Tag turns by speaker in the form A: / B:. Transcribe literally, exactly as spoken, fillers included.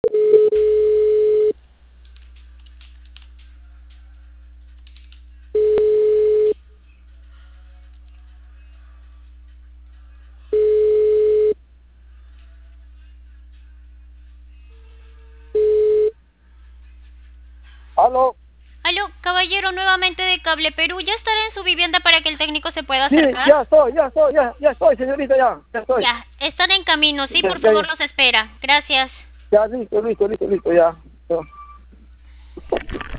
A: ¿Aló?
B: Aló, caballero, nuevamente de Cable Perú. ¿Ya estará en su vivienda para que el técnico se pueda
A: Sí,
B: acercar?
A: ya estoy, ya estoy, ya, ya estoy, señorita, ya, ya estoy.
B: Ya, están en camino, sí,
A: Ya,
B: por
A: ya,
B: favor los espera. Gracias.
A: ya, listo, listo, listo, listo, ya. ya.